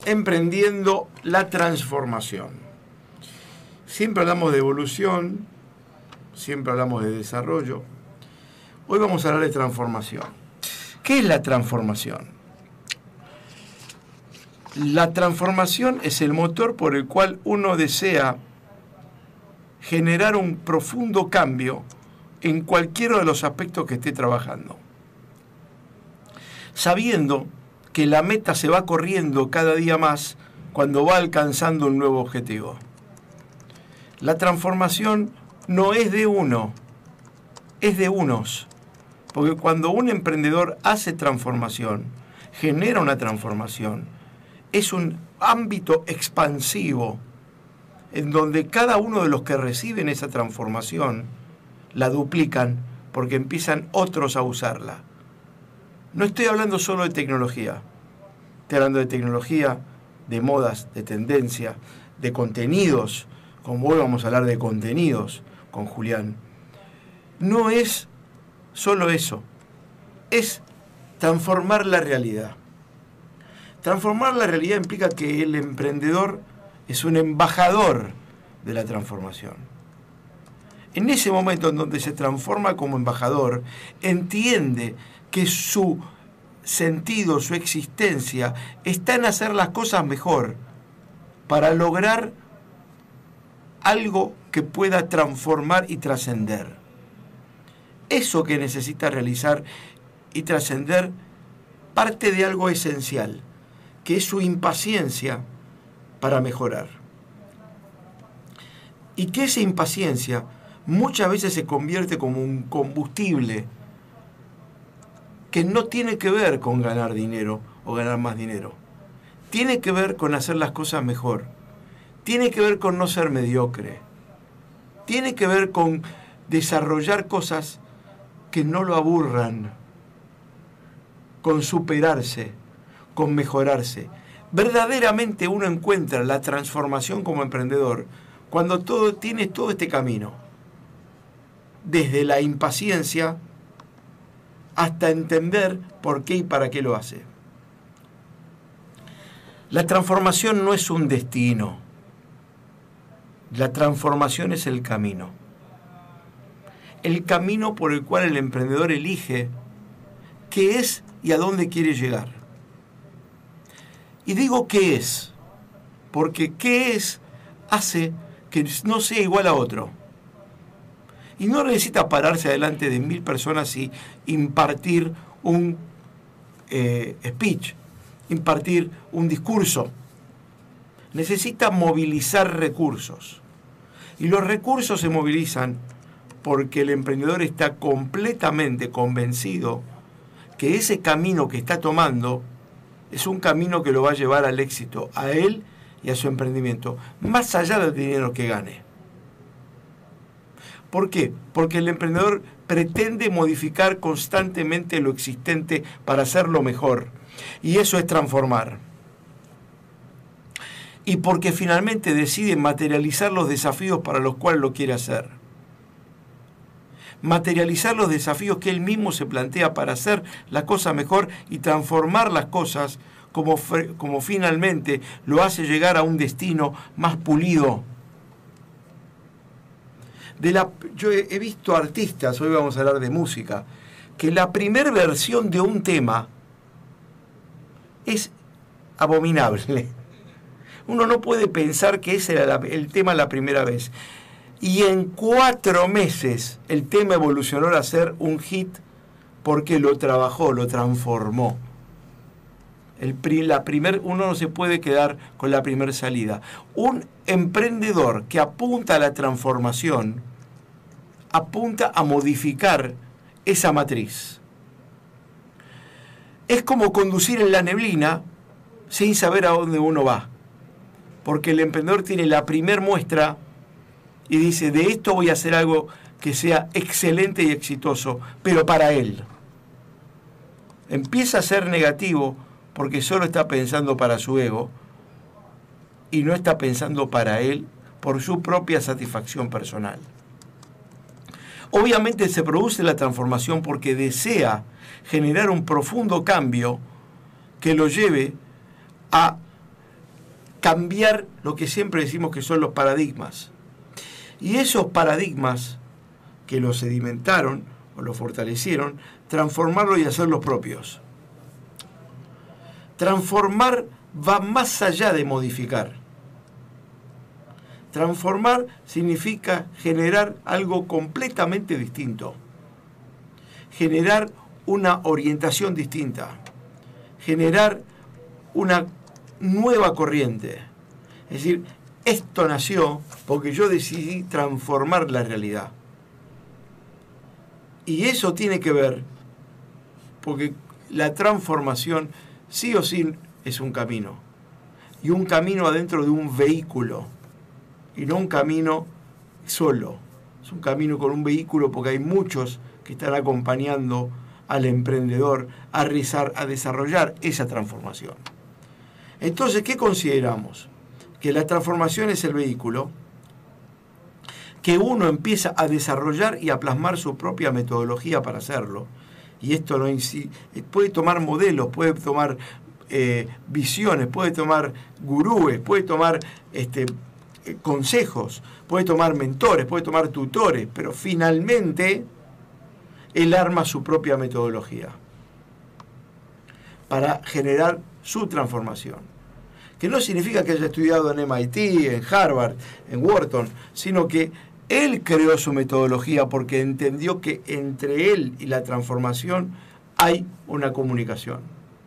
emprendiendo la transformación. Siempre hablamos de evolución, siempre hablamos de desarrollo. Hoy vamos a hablar de transformación. ¿Qué es la transformación? La transformación es el motor por el cual uno desea generar un profundo cambio en cualquiera de los aspectos que esté trabajando, sabiendo que la meta se va corriendo cada día más cuando va alcanzando un nuevo objetivo. La transformación no es de uno, es de unos, porque cuando un emprendedor hace transformación, genera una transformación, es un ámbito expansivo en donde cada uno de los que reciben esa transformación la duplican porque empiezan otros a usarla. No estoy hablando solo de tecnología, estoy hablando de tecnología, de modas, de tendencia, de contenidos, como hoy vamos a hablar de contenidos con Julián. No es solo eso, es transformar la realidad. Transformar la realidad implica que el emprendedor es un embajador de la transformación. En ese momento en donde se transforma como embajador, entiende que su sentido, su existencia, está en hacer las cosas mejor para lograr algo que pueda transformar y trascender. Eso que necesita realizar y trascender parte de algo esencial, que es su impaciencia para mejorar. Y que esa impaciencia muchas veces se convierte como un combustible que no tiene que ver con ganar dinero o ganar más dinero. Tiene que ver con hacer las cosas mejor. Tiene que ver con no ser mediocre. Tiene que ver con desarrollar cosas que no lo aburran, con superarse, con mejorarse. Verdaderamente uno encuentra la transformación como emprendedor cuando tiene todo este camino, desde la impaciencia hasta entender por qué y para qué lo hace. La transformación no es un destino, la transformación es el camino. El camino por el cual el emprendedor elige qué es y a dónde quiere llegar. Y digo qué es, porque qué es hace que no sea igual a otro. Y no necesita pararse delante de 1000 personas y impartir un speech, impartir un discurso. Necesita movilizar recursos. Y los recursos se movilizan porque el emprendedor está completamente convencido que ese camino que está tomando es un camino que lo va a llevar al éxito, a él y a su emprendimiento, más allá del dinero que gane. ¿Por qué? Porque el emprendedor pretende modificar constantemente lo existente para hacerlo mejor. Y eso es transformar. Y porque finalmente decide materializar los desafíos para los cuales lo quiere hacer. Materializar los desafíos que él mismo se plantea para hacer la cosa mejor y transformar las cosas como finalmente lo hace llegar a un destino más pulido. Yo he visto artistas, hoy vamos a hablar de música, que la primera versión de un tema es abominable. Uno no puede pensar que ese era el tema la primera vez. Y en 4 meses el tema evolucionó a ser un hit porque lo trabajó, lo transformó. Uno no se puede quedar con la primera salida. Un emprendedor que apunta a la transformación, apunta a modificar esa matriz. Es como conducir en la neblina sin saber a dónde uno va. Porque el emprendedor tiene la primer muestra y dice, de esto voy a hacer algo que sea excelente y exitoso, pero para él. Empieza a ser negativo porque solo está pensando para su ego y no está pensando para él por su propia satisfacción personal. Obviamente se produce la transformación porque desea generar un profundo cambio que lo lleve a cambiar lo que siempre decimos que son los paradigmas. Y esos paradigmas que los sedimentaron o los fortalecieron, transformarlos y hacerlos propios. Transformar va más allá de modificar. Transformar significa generar algo completamente distinto. Generar una orientación distinta. Generar una nueva corriente. Es decir, esto nació porque yo decidí transformar la realidad. Y eso tiene que ver, porque la transformación sí o sí es un camino. Y un camino adentro de un vehículo. Y no un camino solo. Es un camino con un vehículo porque hay muchos que están acompañando al emprendedor a desarrollar esa transformación. Entonces, ¿qué consideramos? Que la transformación es el vehículo, que uno empieza a desarrollar y a plasmar su propia metodología para hacerlo. Y esto no puede tomar modelos, puede tomar visiones, puede tomar gurúes, puede tomar consejos, puede tomar mentores, puede tomar tutores, pero finalmente él arma su propia metodología para generar su transformación. Que no significa que haya estudiado en MIT, en Harvard, en Wharton, sino que él creó su metodología porque entendió que entre él y la transformación hay una comunicación.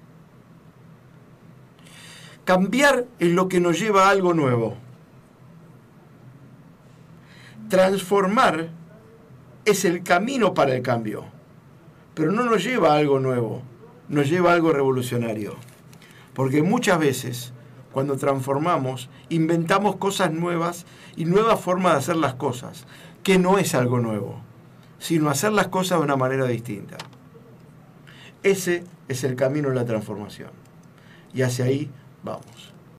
Cambiar es lo que nos lleva a algo nuevo. Transformar es el camino para el cambio, pero no nos lleva a algo nuevo, nos lleva a algo revolucionario. Porque muchas veces, cuando transformamos, inventamos cosas nuevas y nuevas formas de hacer las cosas, que no es algo nuevo, sino hacer las cosas de una manera distinta. Ese es el camino de la transformación. Y hacia ahí vamos.